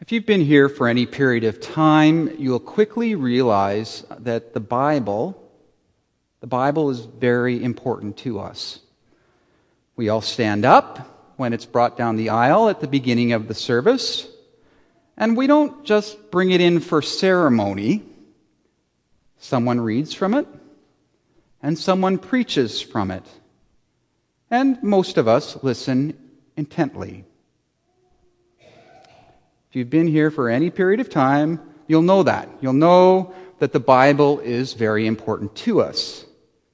If you've been here for any period of time, you'll quickly realize that the Bible is very important to us. We all stand up when it's brought down the aisle at the beginning of the service, and we don't just bring it in for ceremony. Someone reads from it, and someone preaches from it, and most of us listen intently. If you've been here for any period of time, you'll know that. You'll know that the Bible is very important to us.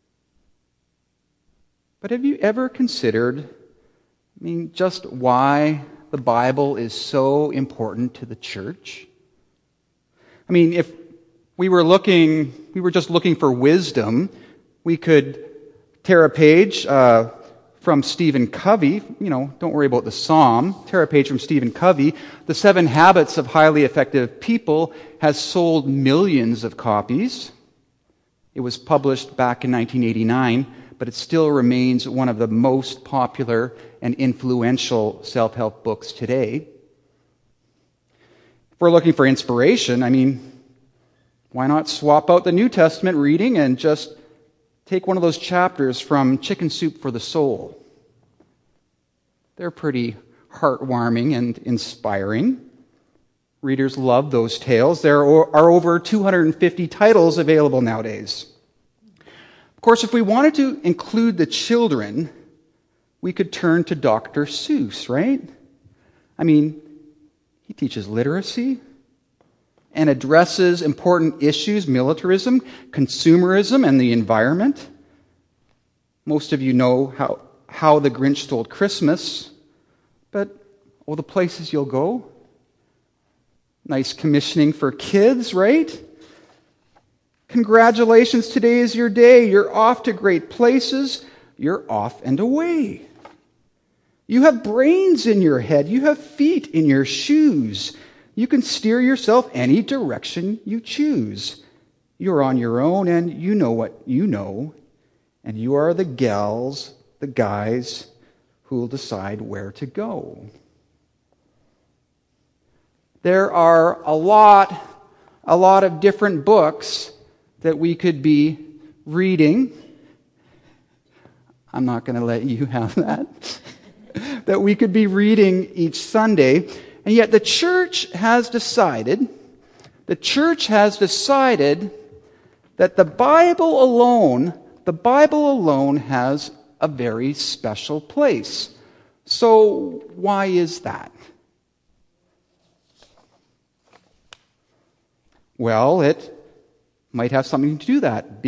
But have you ever considered, just why the Bible is so important to the church? If we were just looking for wisdom, we could tear a page from Stephen Covey. Don't worry about the psalm. Tear a page from Stephen Covey. The 7 Habits of Highly Effective People has sold millions of copies. It was published back in 1989, but it still remains one of the most popular and influential self-help books today. If we're looking for inspiration, why not swap out the New Testament reading and just take one of those chapters from Chicken Soup for the Soul? They're pretty heartwarming and inspiring. Readers love those tales. There are over 250 titles available nowadays. Of course, if we wanted to include the children, we could turn to Dr. Seuss, right? He teaches literacy and addresses important issues, militarism, consumerism, and the environment. Most of you know how the Grinch Stole Christmas, but all the places you'll go. Nice commissioning for kids, right? Congratulations, today is your day. You're off to great places. You're off and away. You have brains in your head. You have feet in your shoes. You can steer yourself any direction you choose. You're on your own and you know what you know. And you are the gals, the guys who will decide where to go. There are a lot of different books that we could be reading. I'm not going to let you have that. That we could be reading each Sunday. And yet the church has decided that the Bible alone has a very special place. So why is that? Well, it might have something to do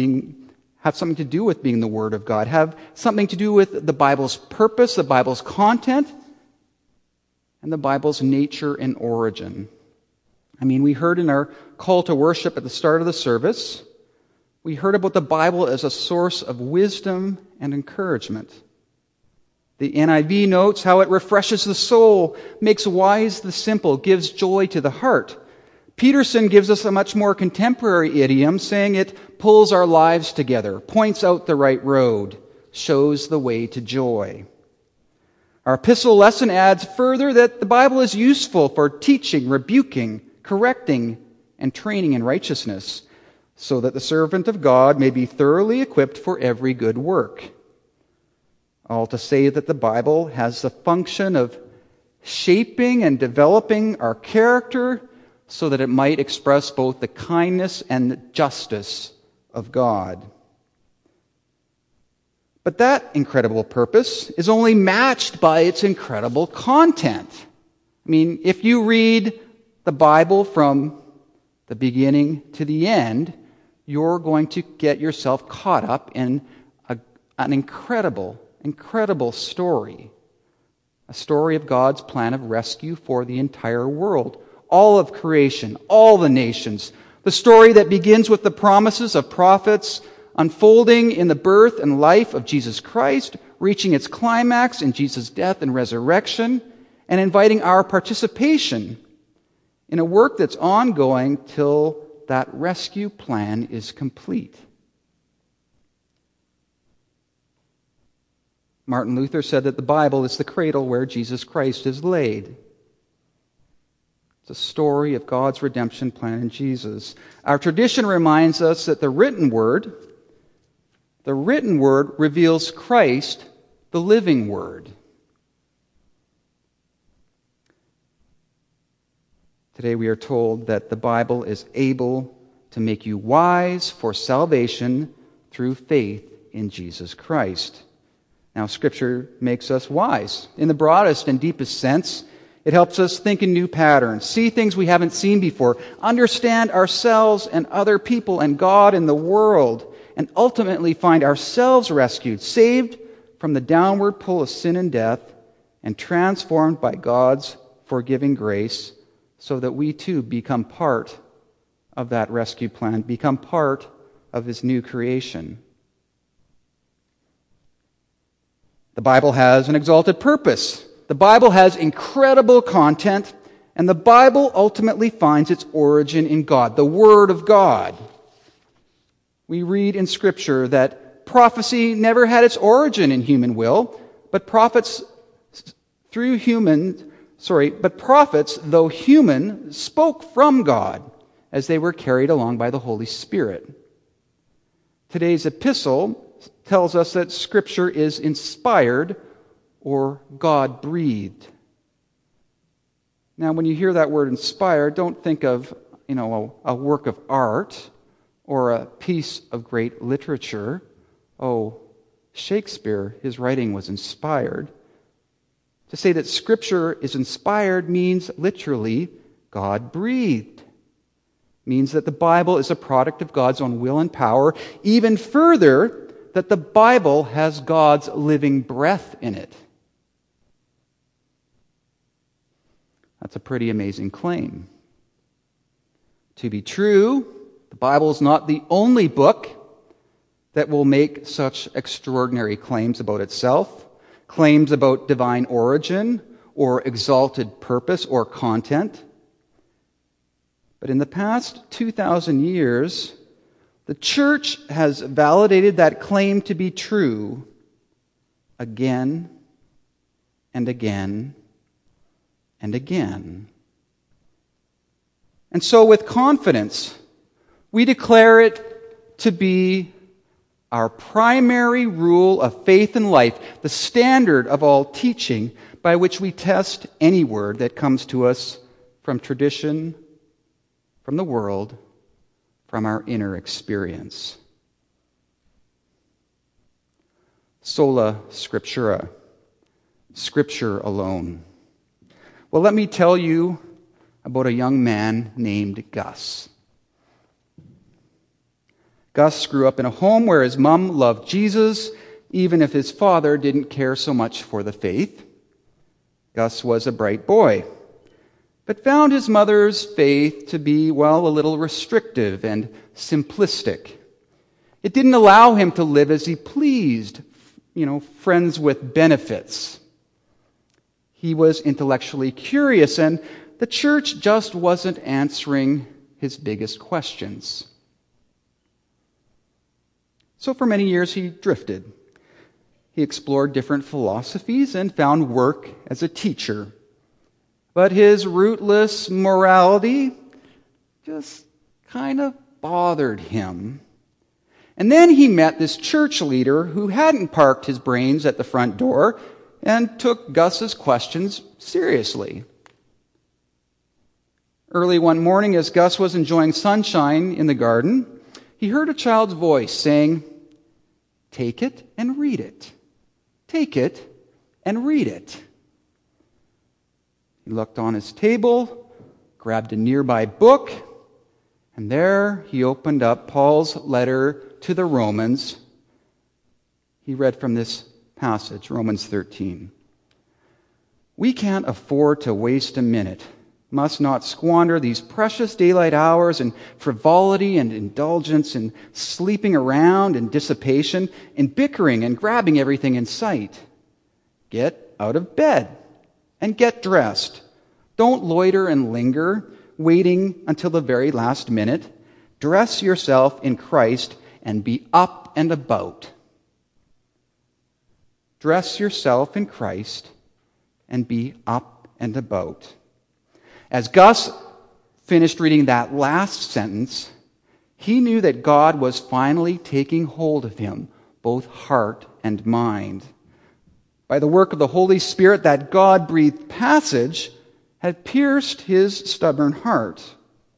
with being the Word of God, have something to do with the Bible's purpose, the Bible's content, and the Bible's nature and origin. We heard in our call to worship at the start of the service, we heard about the Bible as a source of wisdom and encouragement. The NIV notes how it refreshes the soul, makes wise the simple, gives joy to the heart. Peterson gives us a much more contemporary idiom, saying it pulls our lives together, points out the right road, shows the way to joy. Our epistle lesson adds further that the Bible is useful for teaching, rebuking, correcting, and training in righteousness, so that the servant of God may be thoroughly equipped for every good work. All to say that the Bible has the function of shaping and developing our character so that it might express both the kindness and the justice of God. But that incredible purpose is only matched by its incredible content. If you read the Bible from the beginning to the end, you're going to get yourself caught up in an incredible story. A story of God's plan of rescue for the entire world. All of creation, all the nations. The story that begins with the promises of prophets unfolding in the birth and life of Jesus Christ, reaching its climax in Jesus' death and resurrection, and inviting our participation in a work that's ongoing till that rescue plan is complete. Martin Luther said that the Bible is the cradle where Jesus Christ is laid. It's a story of God's redemption plan in Jesus. Our tradition reminds us that the written word reveals Christ, the living word. Today we are told that the Bible is able to make you wise for salvation through faith in Jesus Christ. Now, Scripture makes us wise. In the broadest and deepest sense, it helps us think in new patterns, see things we haven't seen before, understand ourselves and other people and God and the world, and ultimately find ourselves rescued, saved from the downward pull of sin and death, and transformed by God's forgiving grace so that we too become part of that rescue plan, become part of His new creation. The Bible has an exalted purpose. The Bible has incredible content, and the Bible ultimately finds its origin in God, the Word of God. We read in Scripture that prophecy never had its origin in human will, but prophets, though human, spoke from God as they were carried along by the Holy Spirit. Today's epistle tells us that Scripture is inspired or God-breathed. Now, when you hear that word inspired, don't think of, a work of art or a piece of great literature. Oh, Shakespeare, his writing was inspired. To say that Scripture is inspired means literally God-breathed. Means that the Bible is a product of God's own will and power. Even further, that the Bible has God's living breath in it. That's a pretty amazing claim. To be true, the Bible is not the only book that will make such extraordinary claims about itself, claims about divine origin or exalted purpose or content. But in the past 2,000 years, the church has validated that claim to be true again and again and again. And so with confidence, we declare it to be our primary rule of faith and life, the standard of all teaching by which we test any word that comes to us from tradition, from the world, from our inner experience. Sola Scriptura, Scripture alone. Well, let me tell you about a young man named Gus. Gus grew up in a home where his mom loved Jesus, even if his father didn't care so much for the faith. Gus was a bright boy, but found his mother's faith to be, a little restrictive and simplistic. It didn't allow him to live as he pleased, friends with benefits. He was intellectually curious, and the church just wasn't answering his biggest questions. So for many years he drifted. He explored different philosophies and found work as a teacher. But his rootless morality just kind of bothered him. And then he met this church leader who hadn't parked his brains at the front door and took Gus's questions seriously. Early one morning, as Gus was enjoying sunshine in the garden, he heard a child's voice saying, "Take it and read it. Take it and read it." He looked on his table, grabbed a nearby book, and there he opened up Paul's letter to the Romans. He read from this passage, Romans 13. "We can't afford to waste a minute. Must not squander these precious daylight hours in frivolity and indulgence, in sleeping around and dissipation, in bickering and grabbing everything in sight. Get out of bed and get dressed. Don't loiter and linger, waiting until the very last minute. Dress yourself in Christ and be up and about." Dress yourself in Christ and be up and about. As Gus finished reading that last sentence, he knew that God was finally taking hold of him, both heart and mind. By the work of the Holy Spirit, that God-breathed passage had pierced his stubborn heart.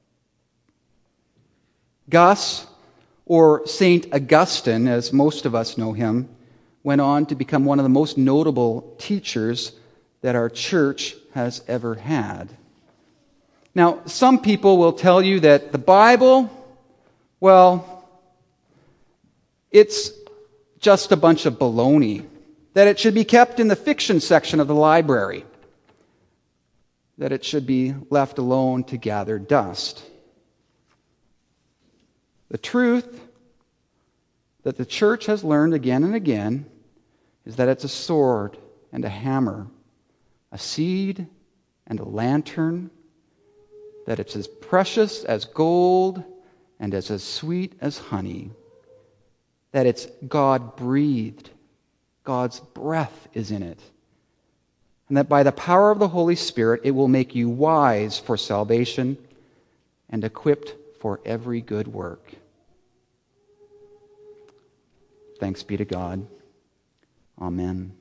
Gus, or St. Augustine, as most of us know him, went on to become one of the most notable teachers that our church has ever had. Now, some people will tell you that the Bible, well, it's just a bunch of baloney, that it should be kept in the fiction section of the library, that it should be left alone to gather dust. The truth that the church has learned again and again is that it's a sword and a hammer, a seed and a lantern, that it's as precious as gold and as sweet as honey, that it's God-breathed, God's breath is in it, and that by the power of the Holy Spirit it will make you wise for salvation and equipped for every good work. Thanks be to God. Amen.